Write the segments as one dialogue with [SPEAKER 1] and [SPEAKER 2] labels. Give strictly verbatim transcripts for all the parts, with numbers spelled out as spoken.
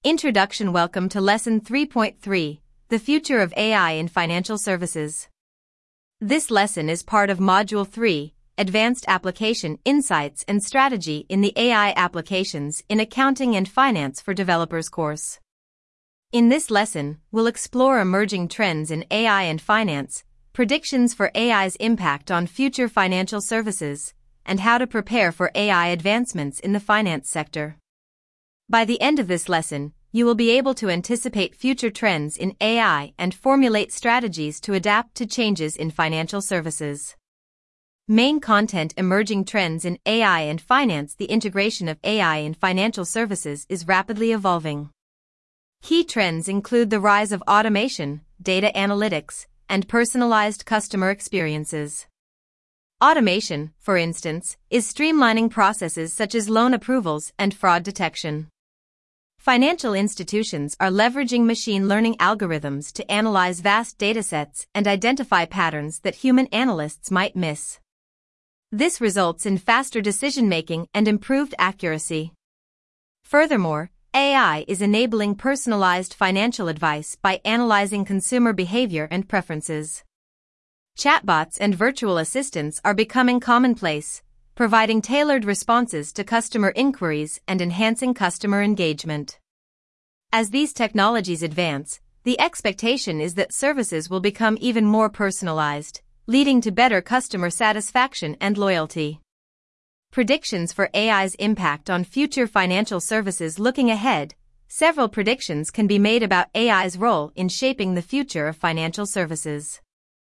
[SPEAKER 1] Introduction. Welcome to Lesson three point three, The Future of A I in Financial Services. This lesson is part of Module three, Advanced Application Insights and Strategy in the A I Applications in Accounting and Finance for Developers course. In this lesson, we'll explore emerging trends in A I and finance, predictions for A I's impact on future financial services, and how to prepare for A I advancements in the finance sector. By the end of this lesson, you will be able to anticipate future trends in A I and formulate strategies to adapt to changes in financial services. Main content. Emerging trends in A I and finance. The integration of A I in financial services is rapidly evolving. Key trends include the rise of automation, data analytics, and personalized customer experiences. Automation, for instance, is streamlining processes such as loan approvals and fraud detection. Financial institutions are leveraging machine learning algorithms to analyze vast datasets and identify patterns that human analysts might miss. This results in faster decision-making and improved accuracy. Furthermore, A I is enabling personalized financial advice by analyzing consumer behavior and preferences. Chatbots and virtual assistants are becoming commonplace, providing tailored responses to customer inquiries and enhancing customer engagement. As these technologies advance, the expectation is that services will become even more personalized, leading to better customer satisfaction and loyalty. Predictions for A I's impact on future financial services. Looking ahead, several predictions can be made about A I's role in shaping the future of financial services.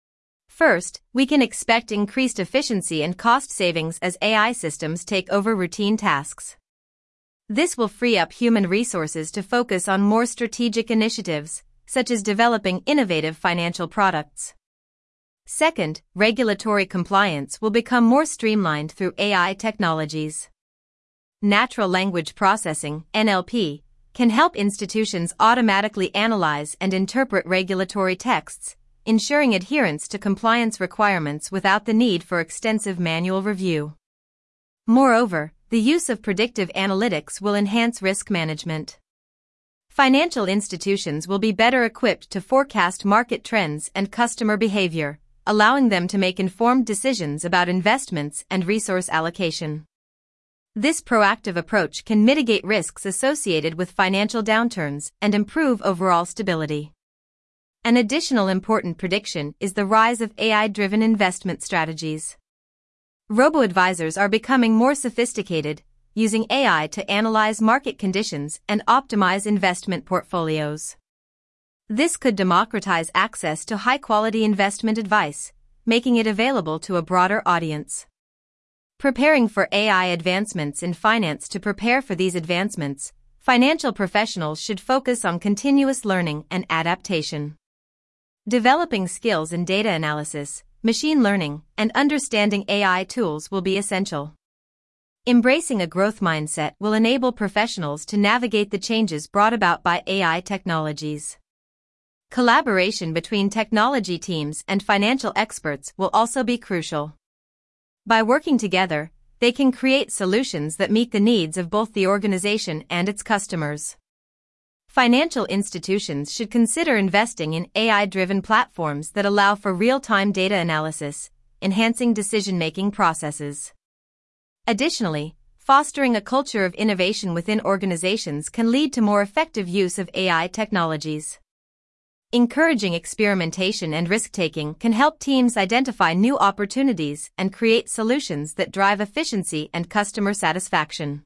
[SPEAKER 1] First, we can expect increased efficiency and cost savings as A I systems take over routine tasks. This will free up human resources to focus on more strategic initiatives, such as developing innovative financial products. Second, regulatory compliance will become more streamlined through A I technologies. Natural language processing, N L P, can help institutions automatically analyze and interpret regulatory texts, ensuring adherence to compliance requirements without the need for extensive manual review. Moreover, the use of predictive analytics will enhance risk management. Financial institutions will be better equipped to forecast market trends and customer behavior, allowing them to make informed decisions about investments and resource allocation. This proactive approach can mitigate risks associated with financial downturns and improve overall stability. An additional important prediction is the rise of A I-driven investment strategies. Robo-advisors are becoming more sophisticated, using A I to analyze market conditions and optimize investment portfolios. This could democratize access to high-quality investment advice, making it available to a broader audience. Preparing for A I advancements in finance. To prepare for these advancements, financial professionals should focus on continuous learning and adaptation. Developing skills in data analysis, machine learning, and understanding A I tools will be essential. Embracing a growth mindset will enable professionals to navigate the changes brought about by A I technologies. Collaboration between technology teams and financial experts will also be crucial. By working together, they can create solutions that meet the needs of both the organization and its customers. Financial institutions should consider investing in A I-driven platforms that allow for real-time data analysis, enhancing decision-making processes. Additionally, fostering a culture of innovation within organizations can lead to more effective use of A I technologies. Encouraging experimentation and risk-taking can help teams identify new opportunities and create solutions that drive efficiency and customer satisfaction.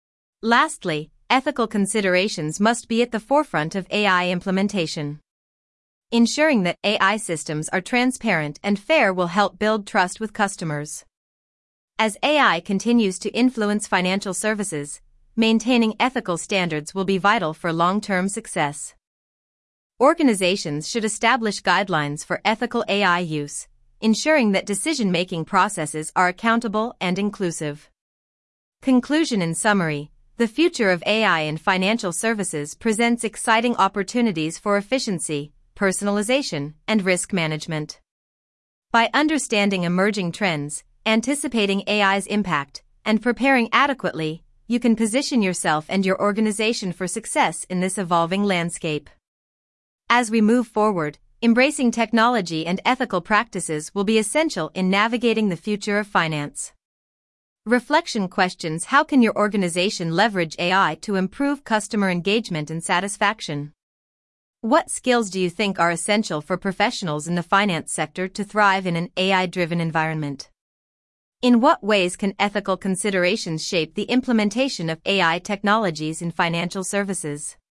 [SPEAKER 1] Lastly, ethical considerations must be at the forefront of A I implementation. Ensuring that A I systems are transparent and fair will help build trust with customers. As A I continues to influence financial services, maintaining ethical standards will be vital for long-term success. Organizations should establish guidelines for ethical A I use, ensuring that decision-making processes are accountable and inclusive. Conclusion. In summary, the future of A I in financial services presents exciting opportunities for efficiency, personalization, and risk management. By understanding emerging trends, anticipating A I's impact, and preparing adequately, you can position yourself and your organization for success in this evolving landscape. As we move forward, embracing technology and ethical practices will be essential in navigating the future of finance. Reflection questions: how can your organization leverage A I to improve customer engagement and satisfaction? What skills do you think are essential for professionals in the finance sector to thrive in an A I-driven environment? In what ways can ethical considerations shape the implementation of A I technologies in financial services?